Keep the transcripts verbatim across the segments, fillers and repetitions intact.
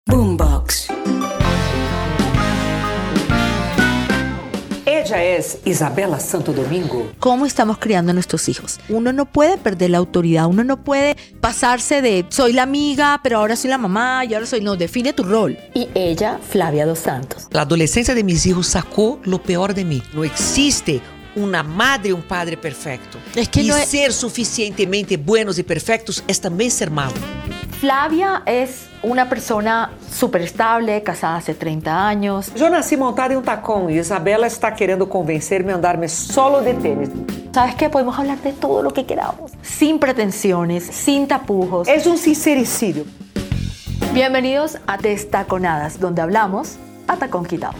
Boombox. Ella es Isabela Santo Domingo. ¿Cómo estamos criando a nuestros hijos? Uno no puede perder la autoridad, uno no puede pasarse de soy la amiga, pero ahora soy la mamá y ahora soy... No, define tu rol. Y ella, Flavia dos Santos. La adolescencia de mis hijos sacó lo peor de mí. No existe una madre y un padre perfecto. Es que y no es... ser suficientemente buenos y perfectos es también ser malo. Flavia es una persona súper estable, casada hace treinta años. Eu nasci montada em um tacão e Isabela está querendo convencer-me a andar-me solo de tênis. ¿Sabes qué? Podemos hablar de todo lo que queramos. Sin pretensiones, sin tapujos. És um sincericídio. Bienvenidos a Destaconadas, donde hablamos a tacón quitado.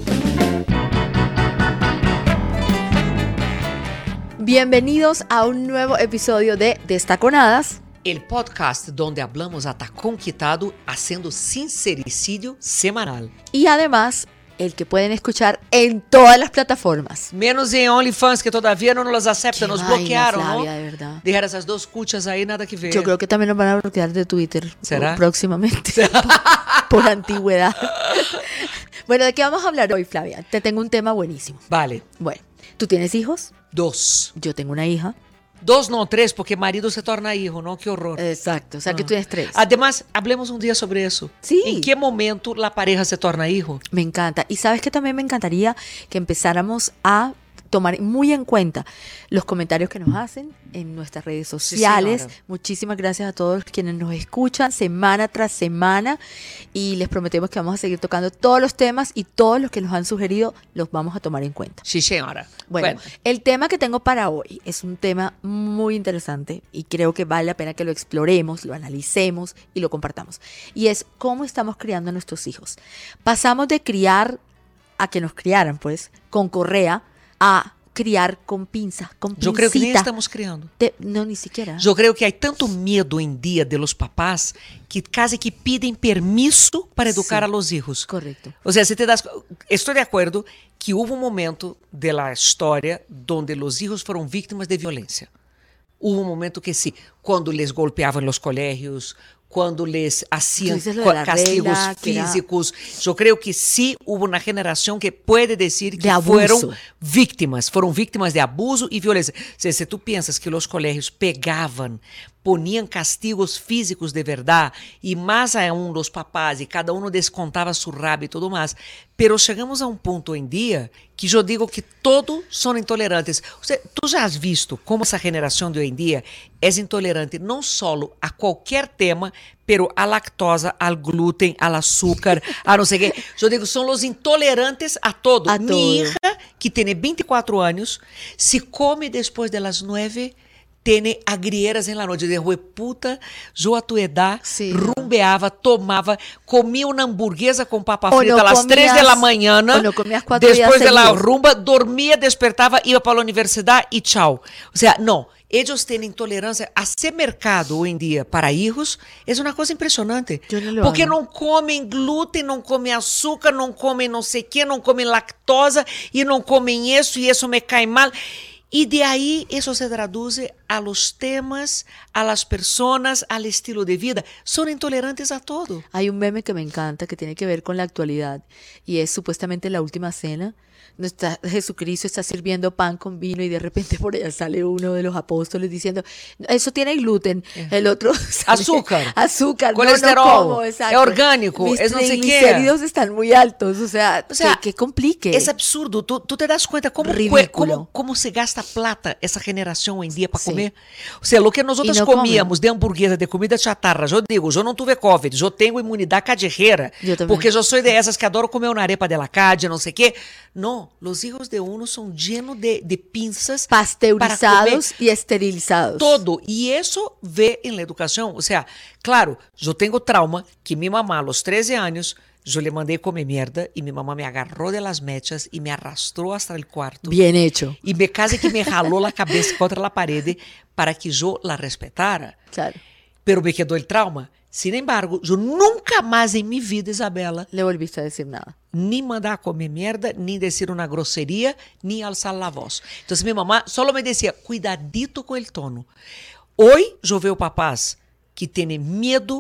Bienvenidos a un nuevo episodio de Destaconadas. El podcast donde hablamos a tacón quitado haciendo sincericidio semanal. Y además, el que pueden escuchar en todas las plataformas. Menos em OnlyFans, que todavía no nos aceptan, nos vaina, bloquearon, Flavia, ¿no? de verdad. Dejar esas dos cuchas ahí, nada que ver. Yo creo que también nos van a bloquear de Twitter. ¿Será? Próximamente. por, por antigüedad. Bueno, ¿de qué vamos a hablar hoy, Flavia? Te tengo un tema buenísimo. Vale. Bueno, ¿tú tienes hijos? Dos. Yo tengo una hija. Dos, no, tres, porque marido se torna hijo, ¿no? Qué horror. Exacto, o sea Ah. que tú tienes tres. Además, hablemos un día sobre eso. Sí. ¿En qué momento la pareja se torna hijo? Me encanta. Y sabes que también me encantaría que empezáramos a tomar muy en cuenta los comentarios que nos hacen en nuestras redes sociales. señora. Muchísimas gracias a todos quienes nos escuchan semana tras semana y les prometemos que vamos a seguir tocando todos los temas y todos los que nos han sugerido los vamos a tomar en cuenta. Sí, señora. Bueno, el tema que tengo para hoy es un tema muy interesante y creo que vale la pena que lo exploremos, lo analicemos y lo compartamos. Y es cómo estamos criando a nuestros hijos. Pasamos de criar a que nos criaran, pues, con correa, a criar con pinza, con pincita. Yo creo que ni estamos criando. De, no, ni siquiera. Yo creo que hay tanto miedo en día de los papás que casi que piden permiso para educar Sí. a los hijos. Correcto. O sea, si te das, estoy de acuerdo que hubo un momento de la historia donde los hijos fueron víctimas de violencia. Hubo un momento que sí, cuando les golpeaban en los colegios, cuando les hacían Tú dices lo de la castigos regla, que era- físicos. Yo creo que sí hubo una generación que puede decir que De abuso. fueron víctimas, fueron víctimas de abuso y violencia. O sea, si tú piensas que los colegios pegaban, ponían castigos físicos de verdad, y más aún los papás, y cada uno descontaba su rabia y todo más, pero chegamos a un punto en día que yo digo que todos son intolerantes. O sea, tú ya has visto cómo esa generación de hoy en día es intolerante no solo a cualquier tema, pero a lactosa, al gluten, al azúcar, a no sé qué. Yo digo, son los intolerantes a todo. A Mi todo. hija, que tiene veinticuatro años, si come después de las nueve, tiene agrieras en la noche. De puta, yo a tu edad Sí. rumbeaba, tomaba, comía una hamburguesa con papa O frita no a las tres de la comías- mañana. o no comías cuatro después días de la seguidos. rumba, dormía, despertava, ia para a universidade e tchau. O sea, não. Ellos tienen intolerancia. Hacer mercado hoy en día para hijos es una cosa impresionante. Yo no lo Porque hago. não comem glúten, não comem açúcar, não comem não sei o quê, não comem lactosa e não comem isso e isso me cai mal. Y de ahí eso se traduce a los temas, a las personas, al estilo de vida. Son intolerantes a todo. Hay un meme que me encanta que tiene que ver con la actualidad y es supuestamente la última cena. No está, Jesucristo está sirviendo pan con vino y de repente por allá sale uno de los apóstoles diciendo, eso tiene gluten, el otro sale, Azúcar. azúcar, no, Colesterol, no como, exacto. es orgánico, Mis es no sé qué. triglicéridos están muy altos, o sea, O sea, que, que complique. Es absurdo. Tú, tú te das cuenta cómo, Ridículo. cómo, cómo se gasta plata esa generación hoy en día para Sí. comer. O sea, lo que nosotros Y no comíamos de hamburguesa, de comida chatarra, yo digo, yo no tuve COVID, yo tengo inmunidad callejera. Yo también. Porque yo soy de esas que adoro comer una arepa de la calle, no sé qué. No, los hijos de uno son llenos de, de pinzas Pasteurizados y esterilizados. todo. Y eso ve en la educación. O sea, claro, yo tengo trauma que mi mamá a los trece años, yo le mandé comer mierda y mi mamá me agarró de las mechas y me arrastró hasta el cuarto. Bien hecho. Y me casi que me jaló la cabeza contra la pared para que yo la respetara. Claro. Pero me quedó el trauma. Sin embargo, yo nunca más en mi vida, Isabela, Le volviste a decir nada. ni mandar comer mierda, ni decir una grosería, ni alzar la voz. Entonces mi mamá solo me decía, cuidadito con el tono. Hoy yo veo papás que tienen miedo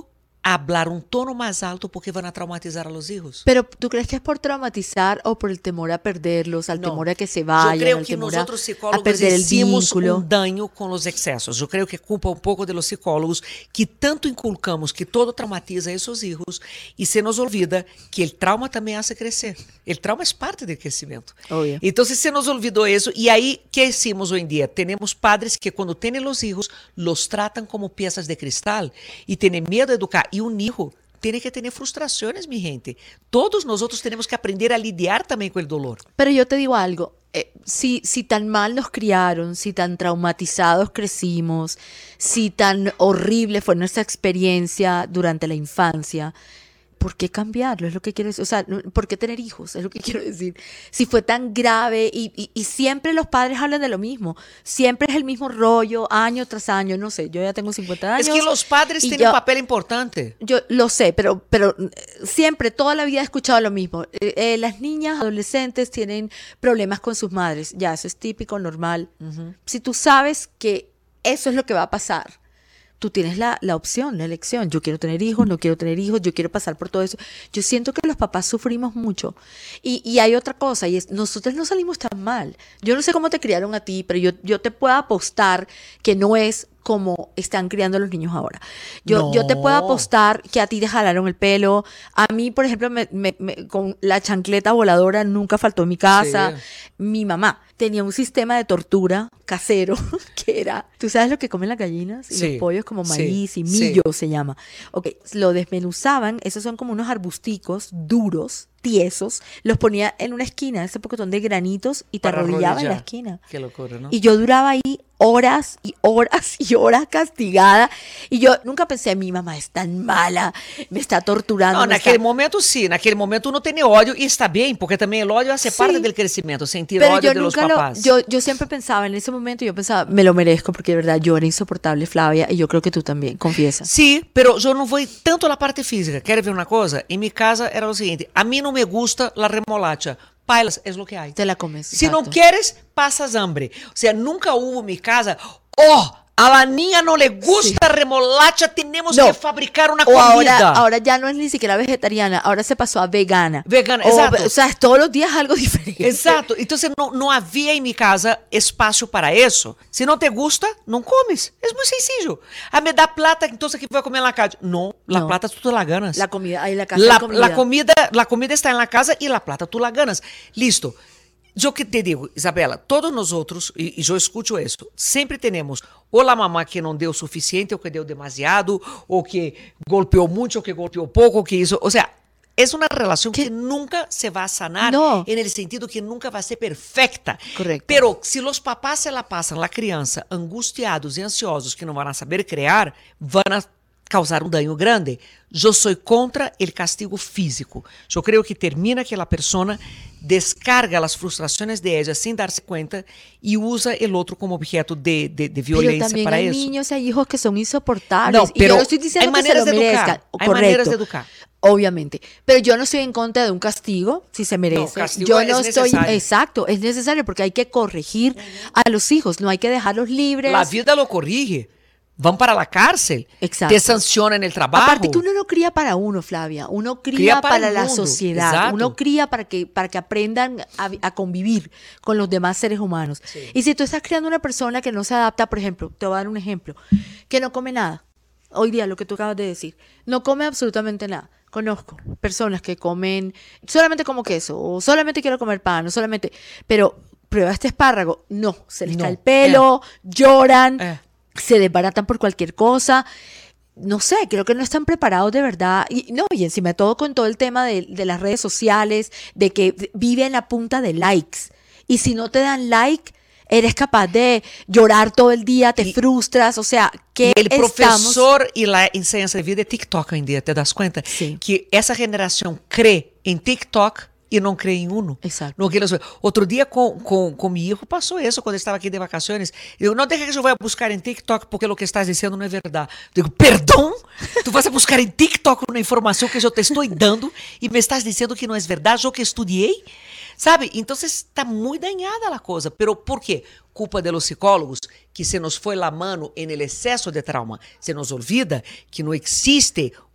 hablar un tono más alto porque van a traumatizar a los hijos. Pero ¿tú crees que es por traumatizar o por el temor a perderlos, al No. temor a que se vayan, Yo creo al que temor a, nosotros a psicólogos perder el hicimos vínculo? un daño con los excesos. Yo creo que culpa un poco de los psicólogos que tanto inculcamos que todo traumatiza a esos hijos y se nos olvida que el trauma también hace crecer. El trauma es parte del crecimiento. Obvio. Entonces se nos olvidó eso y ahí, ¿qué hicimos hoy en día? Tenemos padres que cuando tienen los hijos los tratan como piezas de cristal y tienen miedo de educar. Y un hijo tiene que tener frustraciones, mi gente. Todos nosotros tenemos que aprender a lidiar también con el dolor. Pero yo te digo algo, eh, si, si tan mal nos criaron, si tan traumatizados crecimos, si tan horrible fue nuestra experiencia durante la infancia, ¿por qué cambiarlo? Es lo que quiero decir. O sea, ¿por qué tener hijos? Es lo que quiero decir. Si fue tan grave y, y, y siempre los padres hablan de lo mismo. Siempre es el mismo rollo, año tras año. No sé, yo ya tengo cincuenta años. Es que los padres y tienen yo- un papel importante. Yo lo sé, pero, pero eh, siempre, toda la vida he escuchado lo mismo. Eh, eh, las niñas, adolescentes tienen problemas con sus madres. Ya, eso es típico, normal. Si tú sabes que eso es lo que va a pasar, tú tienes la, la opción, la elección. Yo quiero tener hijos, no quiero tener hijos, yo quiero pasar por todo eso. Yo siento que los papás sufrimos mucho. Y, y hay otra cosa, y es, nosotros no salimos tan mal. Yo no sé cómo te criaron a ti, pero yo, yo te puedo apostar que no es como están criando a los niños ahora. Yo, No. yo te puedo apostar que a ti te jalaron el pelo. A mí, por ejemplo, me, me- me- con la chancleta voladora nunca faltó en mi casa. Sí. Mi mamá tenía un sistema de tortura casero que era, ¿tú sabes lo que comen las gallinas y Sí, los pollos? Como sí, maíz y sí. millo se llama. Ok, lo desmenuzaban, esos son como unos arbusticos duros, tiesos, los ponía en una esquina, ese pocotón de granitos y te Para arrodillaba en la arrodillar. esquina. Qué locura, ¿no? Y yo duraba ahí horas y horas y horas castigada. Y yo nunca pensé, mi mamá es tan mala, me está torturando. Não, me naquele está-". momento sim, naquele momento uno tiene ódio e está bem, porque também el ódio hace Sí. parte del crecimiento, sentir Pero ódio yo de los nunca lo, papás. yo, yo siempre pensaba, en ese momento yo pensaba, me lo merezco, porque de verdad yo era insoportable, Flavia, y yo creo que tú también, confiesa. Sim, pero eu não vou tanto na parte física. Quer ver uma coisa? Em minha casa era o seguinte: a mim não me gusta la remolacha. Pailas, es lo que hay. Te la comes. Si no exacto. quieres, pasas hambre. O sea, nunca hubo en mi casa, oh, a la niña no le gusta remolacha, tenemos No. que fabricar una O comida. ahora, ahora ya no es ni siquiera vegetariana, ahora se pasó a vegana. Vegana, o, exacto. O sea, es todos los días algo diferente. Exato. Então, não, não havia em minha casa espaço para isso. Se não te gusta, não comes. É muito sencillo. Ah, me dá plata, então que vai comer na casa. Não, la No. plata tu la ganas. La comida, ahí la casa La, hay comida. la comida, la comida está en la casa y la plata tú la ganas. Listo. Yo que te digo, Isabela, todos nosotros, y, y yo escucho eso, siempre tenemos o la mamá que no dio suficiente, o que dio demasiado, o que golpeó mucho, o que golpeó poco, que hizo, o sea, es una relación ¿Qué? que nunca se va a sanar, No. en el sentido que nunca va a ser perfecta. Correcto. Pero si los papás se la pasan, la crianza, angustiados y ansiosos, que no van a saber crear, van a causar un daño grande. Yo soy contra el castigo físico. Yo creo que termina que la persona descarga las frustraciones de ella sin darse cuenta y usa el otro como objeto de, de, de Pero violencia también para hay eso. niños y hay hijos que son insoportables. No, y pero yo no estoy diciendo hay que se lo maneras de educar, merezcan. hay Correcto. maneras de educar. Obviamente. Pero yo no estoy en contra de un castigo, si se merece. No, castigo yo es no estoy. necesario. Exacto, es necesario porque hay que corregir a los hijos, no hay que dejarlos libres. La vida lo corrige. Van para la cárcel. Exacto. Te sancionan el trabajo. Aparte que uno no cría para uno, Flavia, uno cría, Cría para para, el la mundo, sociedad, exacto. uno cría para que, para que aprendan a, a convivir con los demás seres humanos. Sí. Y si tú estás creando una persona que no se adapta, por ejemplo, te voy a dar un ejemplo, que no come nada, hoy día lo que tú acabas de decir, no come absolutamente nada. Conozco personas que comen, solamente como queso, o solamente quiero comer pan, o solamente, pero prueba este espárrago, no, se les No, cae el pelo, lloran, Eh. se desbaratan por cualquier cosa. No sé, creo que no están preparados de verdad. Y no, y encima de todo con todo el tema de, de las redes sociales, de que viven a punta de likes. Y si no te dan like, eres capaz de llorar todo el día, te Y- frustras, o sea, que E el estamos... professor e la enseñanza de vida é TikTok hoje em dia, te das conta? Sim. Que essa geração crê em TikTok e não crê em Uno. Exato. No que eles- Outro dia com, com, com meu filho passou isso, quando eu estava aqui de vacações. Eu, não deixa que eu vá buscar em TikTok porque o que estás dizendo não é verdade. Eu digo, perdão? Tu vas a buscar em TikTok uma informação que eu te estou dando e me estás dizendo que não é verdade, eu que estudei? Sabe? Então está muito dañada a coisa. Pero por quê? Culpa de los psicólogos, que se nos foi la mano en el exceso de trauma. Se nos olvida que não existe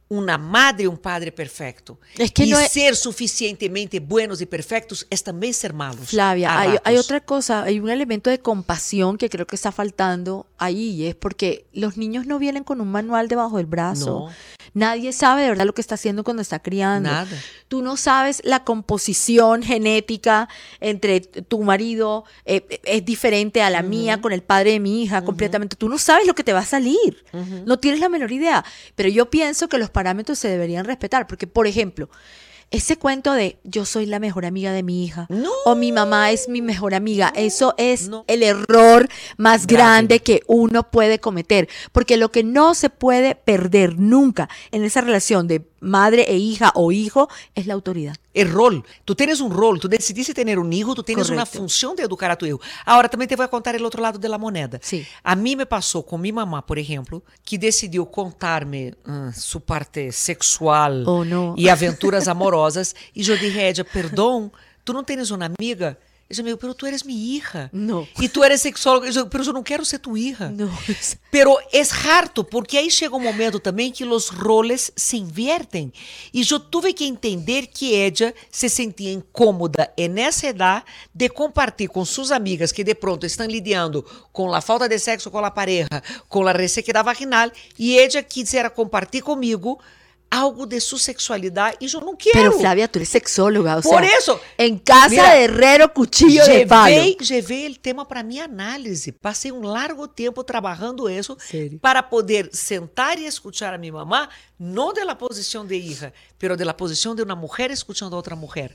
uma madre e um padre perfeito. Es que e no es- ser suficientemente buenos e perfectos é também ser malos. Flavia, a hay, ratos. hay otra cosa, hay un elemento de compasión que creo que está faltando ahí, y es porque los niños no vienen con un manual debajo del brazo. No. Nadie sabe de verdad lo que está haciendo cuando está criando. Nada. Tú no sabes la composición genética entre t- tu marido, eh, eh, es diferente a la mía con el padre de mi hija, completamente. Tú no sabes lo que te va a salir. No tienes la menor idea. Pero yo pienso que los parámetros se deberían respetar. Porque, por ejemplo, ese cuento de yo soy la mejor amiga de mi hija No. o mi mamá es mi mejor amiga, eso es no. el error más Grave. grande que uno puede cometer, porque lo que no se puede perder nunca en esa relación de madre e hija o hijo es la autoridad. El rol. Tu tienes un rol, tu decidiste tener un hijo, tu tienes Correcto. una función de educar a tu hijo. Ahora, também te vou contar el outro lado de la moneda. Sí. A mim me passou com minha mamá, por exemplo, que decidiu contar-me hum, sua parte sexual Oh, no. e aventuras amorosas. E eu dije a ella, perdão, tu não tens uma amiga? Ella me dijo, pero tú eres mi hija. No. Y tú eres sexóloga. Eu, pero eu não quero ser tu hija. No. Pero es harto, porque aí chega um momento também que os roles se invertem. E eu tive que entender que ella se sentia incômoda nessa idade de compartilhar com suas amigas que de pronto estão lidando com a falta de sexo com a pareja, com a ressequidade vaginal, e ella quisera compartilhar comigo algo de su sexualidad y yo no quiero. Pero Flavia, tú eres sexóloga, o Por sea, eso, en casa mira, de herrero, cuchillo de palo. Llevé, llevé el tema para mi análisis. Pasé un largo tiempo trabajando eso ¿Serio? para poder sentar y escuchar a mi mamá, no de la posición de hija, pero de la posición de una mujer escuchando a otra mujer.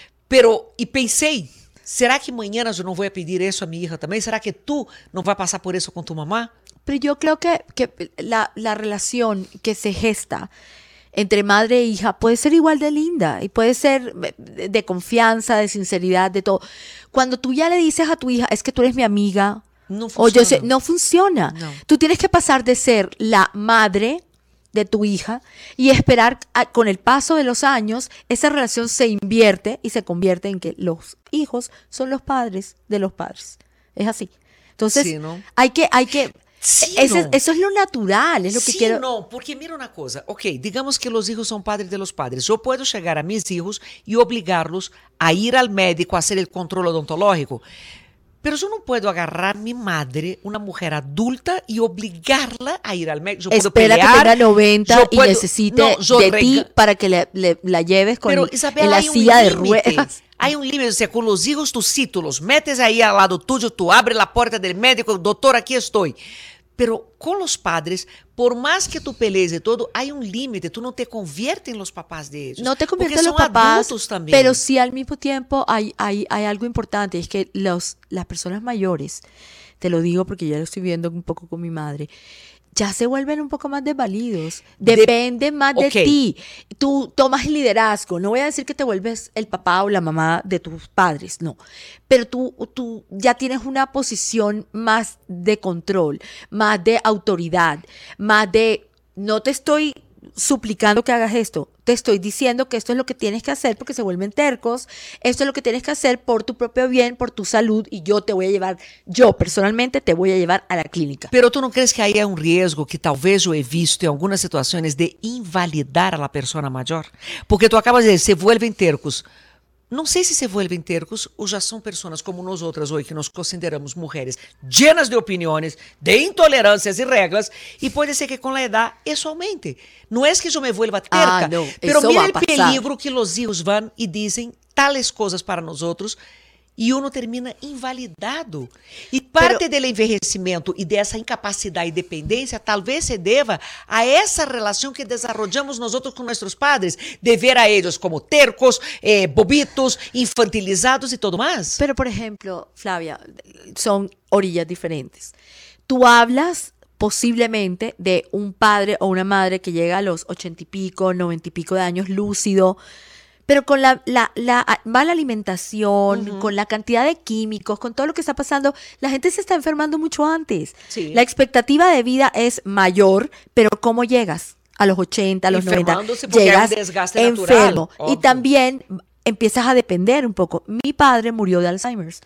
Pero, y pensé, será que mañana yo no voy a pedir eso a mi hija también? ¿Será que tú no vas a pasar por eso con tu mamá? Pero yo creo que, que la, la relación que se gesta entre madre e hija puede ser igual de linda y puede ser de, de confianza, de sinceridad, de todo. Cuando tú ya le dices a tu hija, es que tú eres mi amiga, No o yo sé, funciona. no funciona. No. Tú tienes que pasar de ser la madre de tu hija y esperar a- con el paso de los años, esa relación se invierte y se convierte en que los hijos son los padres de los padres. Es así. Entonces, Sí, ¿no? hay que, hay que, Sí, ese- ¿no? eso es lo natural, es lo que Sí, quiero. no, porque mira una cosa, ok, digamos que los hijos son padres de los padres. Yo puedo llegar a mis hijos y obligarlos a ir al médico a hacer el control odontológico. Pero yo no puedo agarrar a mi madre, una mujer adulta, y obligarla a ir al médico. Yo puedo Espera pelear, que tenga noventa yo y puedo- necesite no, yo de rega- ti para que le- le- la lleves con, Pero, en Isabela, la hay un silla de límite. ruedas. Hay un límite, o sea, con los hijos tú sí, tú los metes ahí al lado tuyo, tú abres la puerta del médico, doctor, aquí estoy. Pero con los padres, por más que tú pelees y todo, hay un límite, tú no te conviertes en los papás de ellos. No te porque conviertes en los son papás, adultos también. pero sí al mismo tiempo hay, hay, hay algo importante, es que los, las personas mayores, te lo digo porque ya lo estoy viendo un poco con mi madre, ya se vuelven un poco más desvalidos, De- dependen más Ok. de ti. Tú tomas el liderazgo, no voy a decir que te vuelves el papá o la mamá de tus padres, no, pero tú, tú ya tienes una posición más de control, más de autoridad, más de, no te estoy suplicando que hagas esto, te estoy diciendo que esto es lo que tienes que hacer porque se vuelven tercos, esto es lo que tienes que hacer por tu propio bien, por tu salud, y yo te voy a llevar, yo personalmente te voy a llevar a la clínica. Pero tú não crees que aí é um riesgo que talvez eu he visto em algumas situações de invalidar a la persona maior? Porque tu acabas de dizer, se vuelven tercos. Não sei se se vuelven tercos ou já são pessoas como nós outras hoje, que nos consideramos mulheres llenas de opiniões, de intolerâncias e regras, e pode ser que com a idade isso aumente. Não é que eu me vuelva terca, Ah, no, pero eso mira va a o pasar. peligro que os hijos vão e dizem tales coisas para nós outros, e uno termina invalidado. E parte do envelhecimento e dessa incapacidade e dependência talvez se deva a essa relação que desarrollamos nós outros com nossos padres, de ver a eles como tercos, eh, bobitos, infantilizados e tudo mais. Pero, por ejemplo, Flavia, son orillas diferentes. Tú hablas posiblemente de un padre o una madre que llega a los ochenta y pico, noventa y pico de años, lúcido, pero con la, la, la mala alimentación, uh-huh. con la cantidad de químicos, con todo lo que está pasando, la gente se está enfermando mucho antes. Sí. La expectativa de vida es mayor, pero ¿cómo llegas? A los ochenta, a los noventa, porque llegas hay un desgaste natural, enfermo. obvio. Y también empiezas a depender un poco. Mi padre murió de Alzheimer's.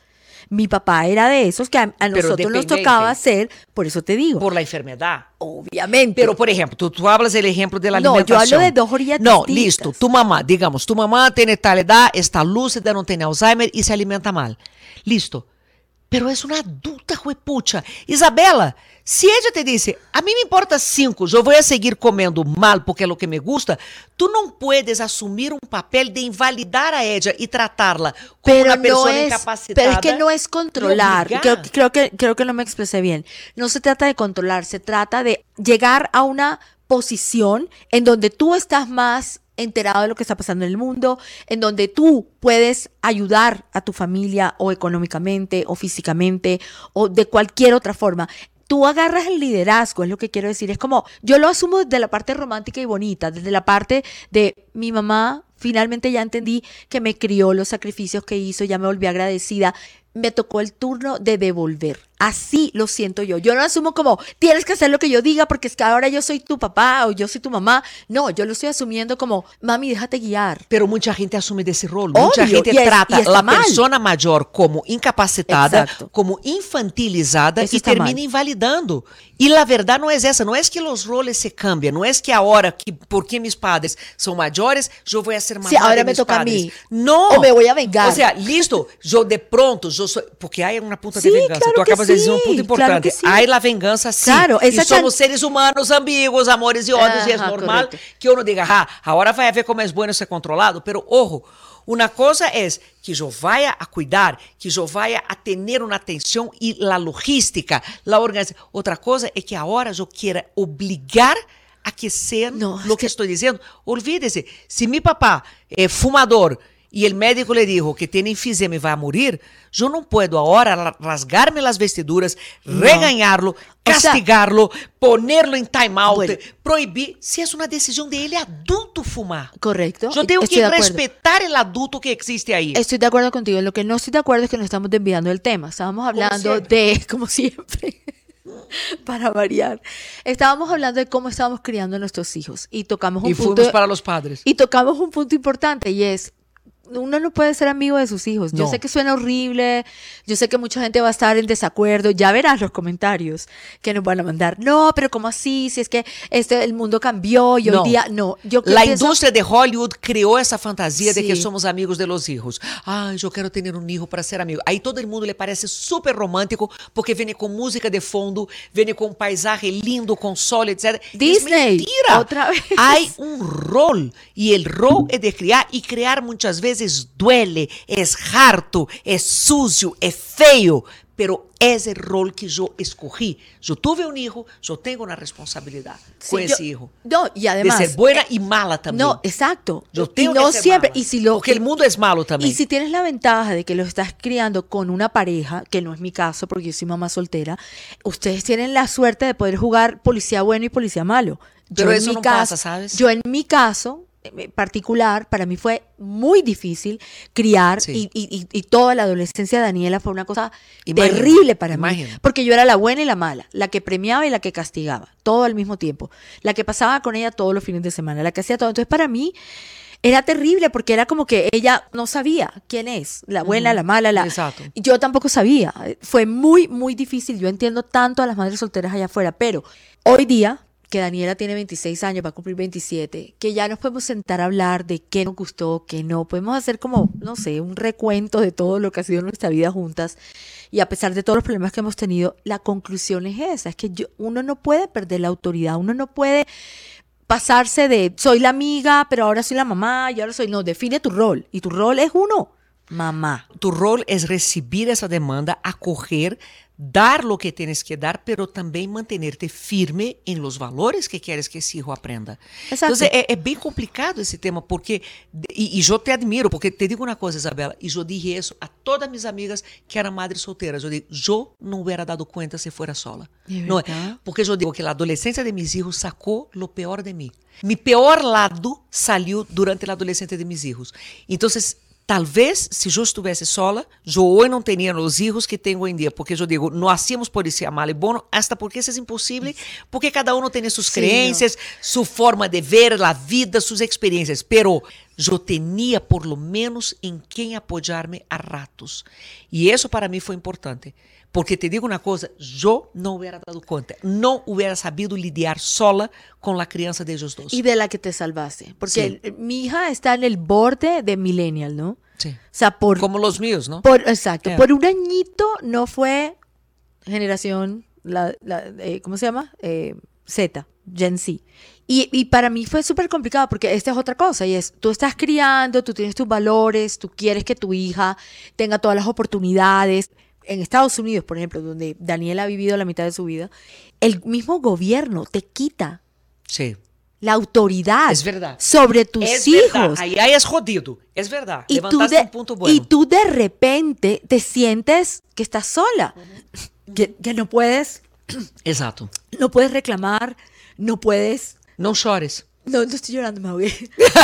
Mi papá era de esos que a, a nosotros nos tocaba hacer, por eso te digo. Por la enfermedad. Obviamente. Pero, por ejemplo, tú, tú hablas el ejemplo de la no, alimentación. No, yo hablo de dos orillas No, distintas. listo. Tu mamá, digamos, tu mamá tiene tal edad, está lúcida, no tiene Alzheimer y se alimenta mal. Listo. Pero es una adulta, juepucha. Isabela, se ella te dice, a mí me importa cinco, yo voy a seguir comiendo mal porque es lo que me gusta, tú no puedes asumir un papel de invalidar a ella y tratarla como pero una persona no es, incapacitada. Pero es que no es controlar. Creo, creo, que, creo que no me expresé bien. No se trata de controlar, se trata de llegar a una posición en donde tú estás más enterado de lo que está pasando en el mundo, en donde tú puedes ayudar a tu familia o económicamente o físicamente o de cualquier otra forma. Tú agarras el liderazgo, es lo que quiero decir. Es como, yo lo asumo desde la parte romántica y bonita, desde la parte de mi mamá, finalmente ya entendí que me crió, los sacrificios que hizo, ya me volví agradecida. Me tocó el turno de devolver. Así lo siento yo. Yo no asumo como, tienes que hacer lo que yo diga porque es que ahora yo soy tu papá o yo soy tu mamá. No, yo lo estoy asumiendo como, mami, déjate guiar. Pero mucha gente asume de ese rol. Obvio, mucha gente y es, trata y a la mal. persona mayor como incapacitada, Exacto. como infantilizada Eso y termina mal. invalidando. Y la verdad no es esa. No es que los roles se cambian. No es que ahora, que porque mis padres son mayores, yo voy a ser mamá sí, ahora de me mis toca padres. a mí. No. O me voy a vengar. O sea, listo, yo de pronto, yo soy, porque hay una punta Sí, de venganza. claro Tú que acabas de decir un sí, punto importante. claro que sí. Hay la venganza, sí. Claro, y esa somos chan- seres humanos, ambiguos, amores y odios, y es Ajá, normal correcto. que uno diga, ah, ahora vai a ver como es bueno ser controlado. Pero, ojo, una cosa es que yo vaya a cuidar, que yo vaya a tener una atención y la logística, la organización. Otra cosa es que ahora yo quiera obligar a que sean No, lo es que, que- estoy diciendo. Olvídese, si mi papá es fumador y el médico le dijo que tiene enfisema y va a morir, yo no puedo ahora rasgarme las vestiduras, No. regañarlo, sea, castigarlo, ponerlo en time out, bueno. prohibir, si es una decisión de él adulto fumar. Correcto. Yo tengo Estoy que de acuerdo. respetar el adulto que existe ahí. Estoy de acuerdo contigo. Lo que no estoy de acuerdo es que nos estamos desviando del tema. Estábamos hablando siempre. de, como siempre, para variar, estábamos hablando de cómo estábamos criando a nuestros hijos y tocamos un Y punto fuimos para los padres. y tocamos un punto importante y es uno no puede ser amigo de sus hijos. Yo No. sé que suena horrible, yo sé que mucha gente va a estar en desacuerdo, ya verás los comentarios que nos van a mandar. No, pero ¿cómo así? Si es que este el mundo cambió y No. hoy día no. Yo La pienso- industria de Hollywood creó esa fantasía de Sí. que somos amigos de los hijos. Ay, yo quiero tener un hijo para ser amigo. Ahí todo el mundo le parece súper romántico porque viene con música de fondo, viene con un paisaje lindo, con sol, etcétera. Disney, Es mentira. otra vez. Hay un rol y el rol es de criar y crear muchas veces duele, es harto, es sucio, es feo, pero es el rol que yo escogí. Yo tuve un hijo, yo tengo una responsabilidad Sí, con yo- ese hijo. No, y además de ser buena y mala también. No, exacto. Yo y tengo no que ser siempre. mala, Y si lo porque el mundo es malo también. Y si tienes la ventaja de que lo estás criando con una pareja, que no es mi caso porque yo soy mamá soltera, ustedes tienen la suerte de poder jugar policía bueno y policía malo. Pero en eso mi no caso, pasa, ¿sabes? Yo en mi caso eh, particular, para mí fue muy difícil criar Sí. y, y- y toda la adolescencia de Daniela fue una cosa Imagino, terrible para imagino. mí. Porque yo era la buena y la mala, la que premiaba y la que castigaba, todo al mismo tiempo. La que pasaba con ella todos los fines de semana, la que hacía todo. Entonces, para mí era terrible porque era como que ella no sabía quién es, la buena, Ujú, la mala, la... exacto. Yo tampoco sabía. Fue muy, muy difícil. Yo entiendo tanto a las madres solteras allá afuera, pero hoy día, que Daniela tiene veintiséis años, va a cumplir veintisiete, que ya nos podemos sentar a hablar de qué nos gustó, qué no. Podemos hacer como, no sé, un recuento de todo lo que ha sido nuestra vida juntas. Y a pesar de todos los problemas que hemos tenido, la conclusión es esa, es que yo- uno no puede perder la autoridad, uno no puede pasarse de soy la amiga, pero ahora soy la mamá, y ahora soy... No, define tu rol. Y tu rol es uno, mamá. Tu rol es recibir esa demanda, acoger, dar lo que tienes que dar, pero también mantenerte firme en los valores que quieres que ese hijo aprenda. Exacto. Entonces, es, es bien complicado ese tema, porque, y, y yo te admiro, porque te digo una cosa, Isabela, y yo dije eso a todas mis amigas que eran madres solteras. Yo digo, yo no hubiera dado cuenta si fuera sola. ¿De No, verdad? porque yo digo que la adolescencia de mis hijos sacó lo peor de mí. Mi peor lado salió durante la adolescencia de mis hijos. Entonces, tal vez, se eu estivesse sola, eu hoje não teria os hijos que tenho hoje em dia, porque eu digo, não hacíamos policía mal e bom, hasta porque isso é impossível, porque cada um tem suas Sim, crenças, sua forma de ver a vida, suas experiências, pero eu tinha por lo menos em quem apoiar-me a ratos. E isso para mim foi importante. Porque te digo uma coisa, eu não hubiera dado conta, não hubiera sabido lidiar sola com a criança de ellos dois. Y de la que te salvaste. Porque Sí. mi hija está en el borde de millennial, ¿no? Sí. O sea, por... Como los míos, ¿no? por exacto. Yeah. Por un añito no fue generación, la, la, eh, ¿cómo se llama? Eh, Z, Gen Z. Y, y para mí fue súper complicado porque esta es otra cosa y es, tú estás criando, tú tienes tus valores, tú quieres que tu hija tenga todas las oportunidades. En Estados Unidos, por ejemplo, donde Daniela ha vivido la mitad de su vida, el mismo gobierno te quita Sí. la autoridad Es verdad. sobre tus Es hijos. verdad. Ahí, ahí es jodido. Es verdad. Y tú, Levantaste de, un punto bueno. y tú de repente te sientes que estás sola, que, que no puedes, Exato. no puedes reclamar, no puedes... Não chores. No, no estoy llorando, me ahogué.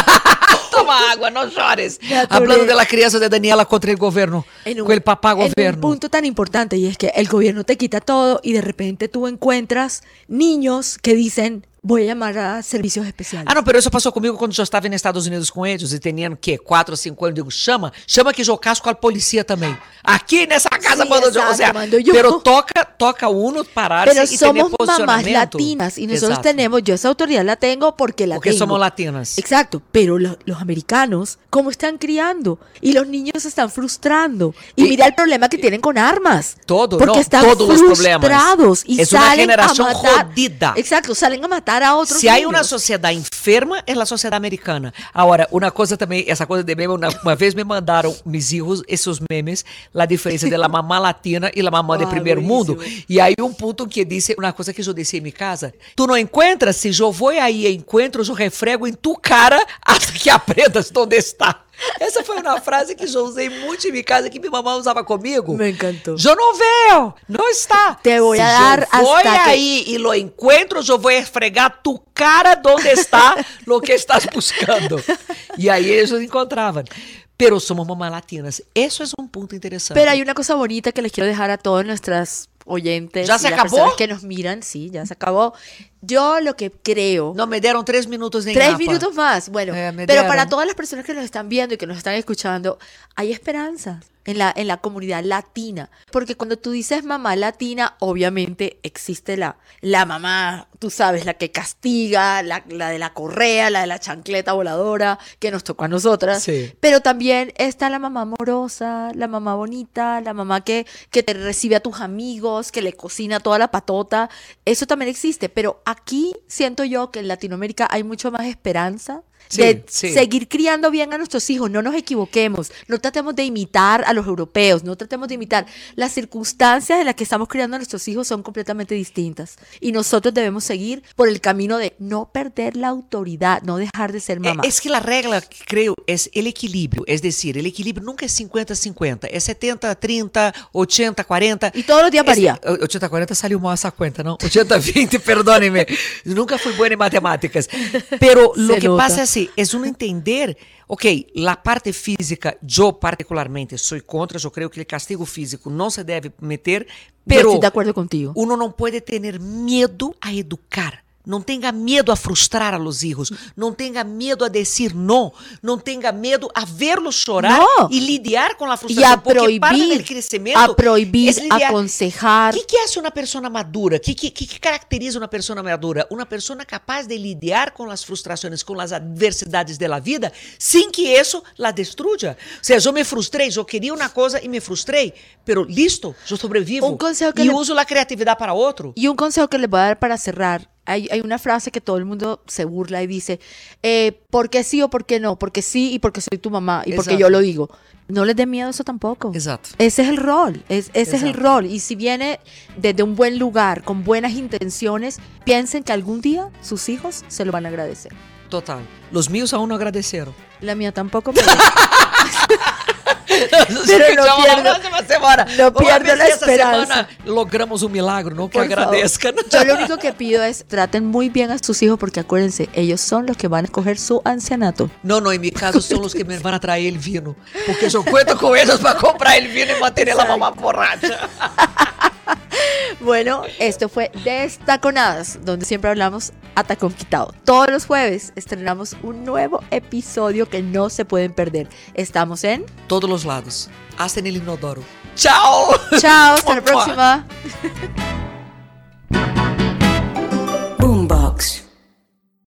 Toma água, não chores. Me atoré. Hablando de la crianza de Daniela contra el gobierno. En un- con el papá En un gobierno. punto tan importante y es que el gobierno te quita todo y de repente tú encuentras niños que dicen, voy a llamar a servicios especiales. Ah, não, pero isso passou comigo quando eu estava nos Estados Unidos com eles e tinham, que, quatro ou cinco anos. Eu digo, chama, chama que eu caso com a polícia também. Aqui nessa casa Sí, mando eu. exacto, O sea, mando yo. pero toca, toca uno pararse Pero y tener somos mamás posicionamiento. latinas y nosotros Exacto. tenemos, yo esa autoridad la tengo porque la Porque tengo. somos latinas. Exacto, pero lo- los americanos, ¿cómo están criando? Y los niños se están frustrando. Y, Y- mira el problema que tienen con armas. Todo, porque no, están todos los problemas. frustrados y Es una salen generación a matar. jodida. Exacto, salen a matar a otros Se há niños. uma sociedade enferma, é a sociedade americana. Agora, uma coisa também, essa coisa de meme, uma, uma vez me mandaram mis hijos esses memes, a diferença da mamá latina e a mamá de Ah, primeiro buenísimo. mundo. E aí um ponto que disse, uma coisa que eu disse em minha casa, tu não encontras, se eu vou aí e encontro, eu refrego em tu cara até que aprendas onde está. Essa foi uma frase que eu usei muito em minha casa, que minha mamãe usava comigo. Me encantó. Eu não vejo, não está. Te voy a Se dar eu vou hasta que- aí e lo encuentro, eu vou esfregar tu cara onde está lo que estás buscando. E aí eles lo encontravam. Pero somos mamás latinas. Eso es un punto interesante. Pero hay una cosa bonita que les quiero dejar a todas nuestras oyentes. ¿Ya y se las acabó? personas que nos miran, sí, ya se acabó. Yo lo que creo... No me dieron tres minutos de Tres ñapa. minutos más. Bueno, Eh, me pero dieron. para todas las personas que nos están viendo y que nos están escuchando, hay esperanzas en la, en la comunidad latina. Porque cuando tú dices mamá latina, obviamente existe la, la mamá, tú sabes, la que castiga, la, la de la correa, la de la chancleta voladora, que nos tocó a nosotras. Sí. Pero también está la mamá amorosa, la mamá bonita, la mamá que, que te recibe a tus amigos, que le cocina toda la patota. Eso también existe, pero aquí siento yo que en Latinoamérica hay mucho más esperanza Sí, de sí. seguir criando bien a nuestros hijos. No nos equivoquemos, no tratemos de imitar a los europeos, no tratemos de imitar. Las circunstancias en las que estamos criando a nuestros hijos son completamente distintas y nosotros debemos seguir por el camino de no perder la autoridad, no dejar de ser mamá. É, es que la regla, creo, es el equilibrio. Es decir, el equilibrio nunca es cincuenta cincuenta. Es setenta trinta, ochenta cuarenta. Y todos los días varía. Es- ochenta cuarenta salió mal esa cuenta, ¿no? ochenta veinte, perdónenme. Nunca fui buena en matemáticas. Pero lo Se que nota. pasa es así, es uno entender, ok, la parte física, yo particularmente soy contra, yo creo que el castigo físico no se debe meter, Yo pero estoy de acuerdo contigo. uno no puede tener miedo a educar. Não tenha medo a frustrar a los hijos. Não tenha medo a decir no. Não tenha medo a verlos chorar No. y lidiar con la Y frustración. a porque parte del prohibir, crecimiento a prohibir, es lidiar. aconsejar. O que, que hace uma pessoa madura? O que, que, que caracteriza uma pessoa madura? Uma pessoa capaz de lidiar com as frustrações, com as adversidades da vida, sem que isso la destruya. O sea, eu me frustrei, eu queria uma coisa e me frustrei, pero listo, eu sobrevivo Un consejo que e le- uso a criatividade para outro. Y un consejo que les voy a dar para cerrar. Hay, hay una frase que todo el mundo se burla y dice, eh, ¿por qué sí o por qué no? Porque sí y porque soy tu mamá y porque Exacto. yo lo digo. No les dé miedo eso tampoco. Exato. Ese es el rol, es, ese es el Exacto. rol. Y si viene desde un buen lugar, con buenas intenciones, piensen que algún día sus hijos se lo van a agradecer. Total. Los míos aún no agradeceram. La mía tampoco, pero... Nos Pero no escuchamos pierdo- la próxima semana. no Vamos a pierdo ver la si esta esperanza. semana logramos un milagro, ¿no? Que Por favor. agradezcan. Yo lo único que pido es traten muy bien a sus hijos porque acuérdense, ellos son los que van a escoger su ancianato. No, no, en mi caso son los que me van a traer el vino. Porque yo cuento con ellos para comprar el vino y mantener la mamá borracha. Bueno, esto fue Destaconadas, donde siempre hablamos a tacón quitado. Todos los jueves estrenamos un nuevo episodio que no se pueden perder. Estamos en... Todos los lados. Hasta en el inodoro. ¡Chao! Chao, hasta la próxima.